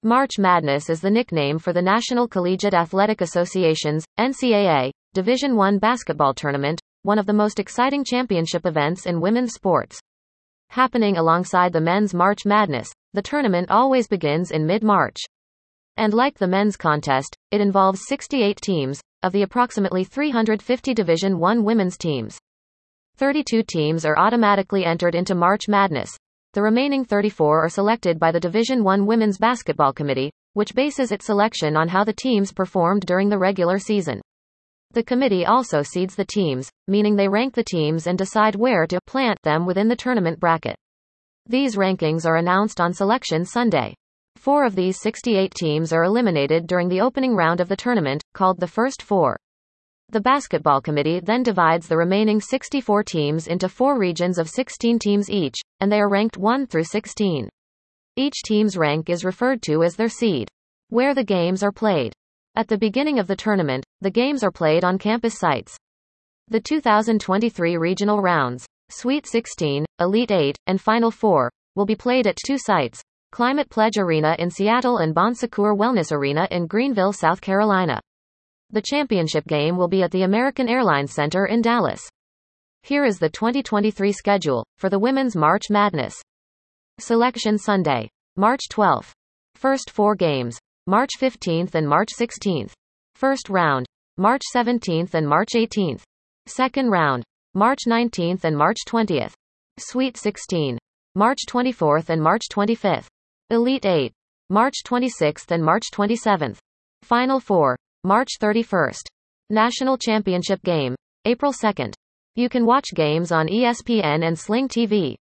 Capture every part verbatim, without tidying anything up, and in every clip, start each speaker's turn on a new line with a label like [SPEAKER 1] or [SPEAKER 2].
[SPEAKER 1] March Madness is the nickname for the National Collegiate Athletic Association's, N C A A, Division one basketball tournament, one of the most exciting championship events in women's sports. Happening alongside the men's March Madness, the tournament always begins in mid-March. And like the men's contest, it involves sixty-eight teams, of the approximately three hundred fifty Division one women's teams. thirty-two teams are automatically entered into March Madness. The remaining thirty-four are selected by the Division one Women's Basketball Committee, which bases its selection on how the teams performed during the regular season. The committee also seeds the teams, meaning they rank the teams and decide where to plant them within the tournament bracket. These rankings are announced on Selection Sunday. Four of these sixty-eight teams are eliminated during the opening round of the tournament, called the First Four. The basketball committee then divides the remaining sixty-four teams into four regions of sixteen teams each, and they are ranked one through sixteen. Each team's rank is referred to as their seed. Where the games are played. At the beginning of the tournament, the games are played on campus sites. The two thousand twenty-three regional rounds, Sweet sixteen, Elite eight, and Final Four, will be played at two sites, Climate Pledge Arena in Seattle and Bon Secours Wellness Arena in Greenville, South Carolina. The championship game will be at the American Airlines Center in Dallas. Here is the twenty twenty-three schedule for the Women's March Madness. Selection Sunday, March twelfth. First four games, March fifteenth and March sixteenth. First round, March seventeenth and March eighteenth. Second round, March nineteenth and March twentieth. Sweet sixteen, March twenty-fourth and March twenty-fifth. Elite eight, March twenty-sixth and March twenty-seventh. Final Four, March thirty-first. National Championship Game, April second. You can watch games on E S P N and Sling T V.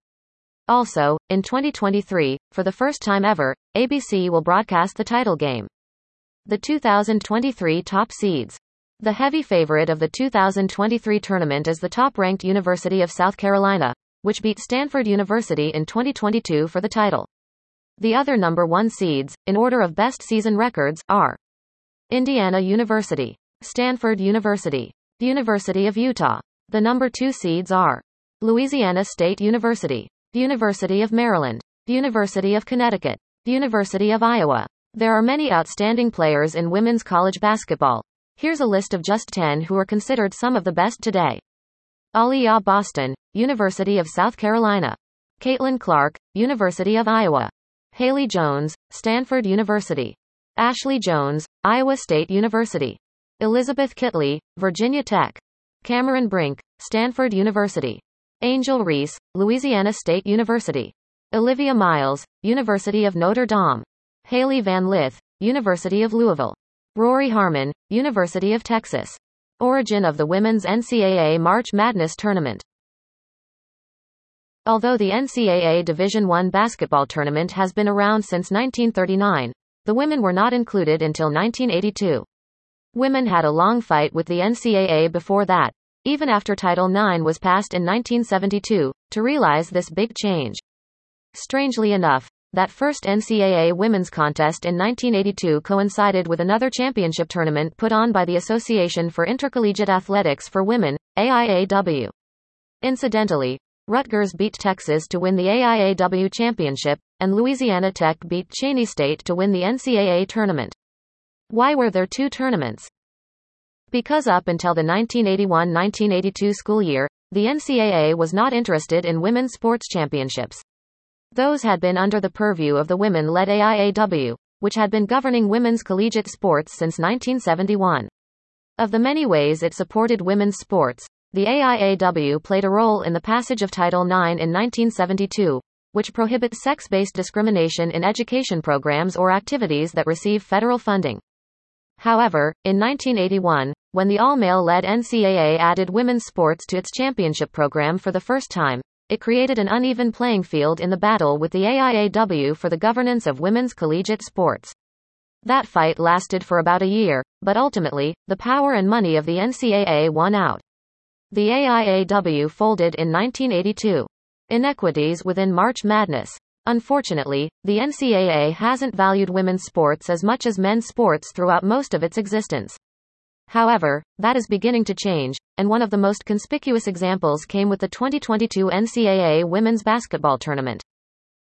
[SPEAKER 1] Also, in twenty twenty-three, for the first time ever, A B C will broadcast the title game. The two thousand twenty-three top seeds. The heavy favorite of the two thousand twenty-three tournament is the top-ranked University of South Carolina, which beat Stanford University in twenty twenty-two for the title. The other number one seeds, in order of best season records, are Indiana University, Stanford University, University of Utah. The number two seeds are Louisiana State University, University of Maryland, University of Connecticut, University of Iowa. There are many outstanding players in women's college basketball. Here's a list of just ten who are considered some of the best today. Aliyah Boston, University of South Carolina. Caitlin Clark, University of Iowa. Haley Jones, Stanford University. Ashley Jones, Iowa State University. Elizabeth Kitley, Virginia Tech. Cameron Brink, Stanford University. Angel Reese, Louisiana State University. Olivia Miles, University of Notre Dame. Haley Van Lith, University of Louisville. Rory Harmon, University of Texas. Origin of the Women's N C A A March Madness Tournament. Although the N C A A Division one basketball tournament has been around since nineteen thirty-nine, the women were not included until nineteen eighty-two. Women had a long fight with the N C A A before that, even after Title nine was passed in nineteen seventy-two, to realize this big change. Strangely enough, that first N C A A women's contest in nineteen eighty-two coincided with another championship tournament put on by the Association for Intercollegiate Athletics for Women, A I A W. Incidentally, Rutgers beat Texas to win the A I A W championship, and Louisiana Tech beat Cheyney State to win the N C A A tournament. Why were there two tournaments? Because up until the nineteen eighty-one nineteen eighty-two school year, the N C A A was not interested in women's sports championships. Those had been under the purview of the women-led A I A W, which had been governing women's collegiate sports since nineteen seventy-one. Of the many ways it supported women's sports, the A I A W played a role in the passage of Title nine in nineteen seventy-two, which prohibits sex-based discrimination in education programs or activities that receive federal funding. However, in nineteen eighty-one, when the all-male-led N C A A added women's sports to its championship program for the first time, it created an uneven playing field in the battle with the A I A W for the governance of women's collegiate sports. That fight lasted for about a year, but ultimately, the power and money of the N C A A won out. The A I A W folded in nineteen eighty-two. Inequities within March Madness. Unfortunately, the N C A A hasn't valued women's sports as much as men's sports throughout most of its existence. However, that is beginning to change, and one of the most conspicuous examples came with the twenty twenty-two N C A A Women's Basketball Tournament.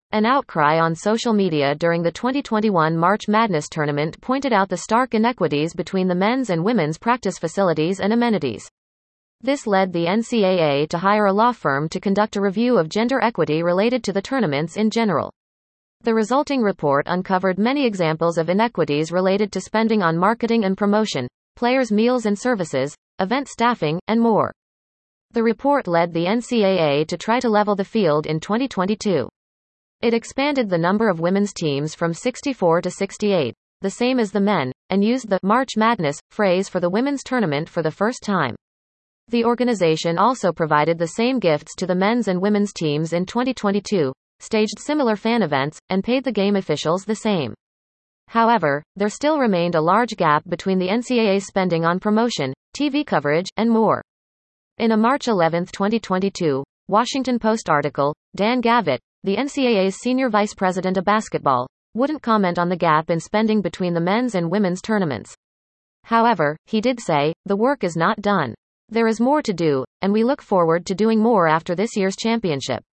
[SPEAKER 1] An outcry on social media during the twenty twenty-one March Madness tournament pointed out the stark inequities between the men's and women's practice facilities and amenities. This led the N C A A to hire a law firm to conduct a review of gender equity related to the tournaments in general. The resulting report uncovered many examples of inequities related to spending on marketing and promotion, players' meals and services, event staffing, and more. The report led the N C A A to try to level the field in twenty twenty-two. It expanded the number of women's teams from sixty-four to sixty-eight, the same as the men, and used the March Madness phrase for the women's tournament for the first time. The organization also provided the same gifts to the men's and women's teams in twenty twenty-two, staged similar fan events, and paid the game officials the same. However, there still remained a large gap between the N C A A's spending on promotion, T V coverage, and more. In a March eleventh twenty twenty-two, Washington Post article, Dan Gavitt, the N C A A's senior vice president of basketball, wouldn't comment on the gap in spending between the men's and women's tournaments. However, he did say, "The work is not done. There is more to do, and we look forward to doing more after this year's championship."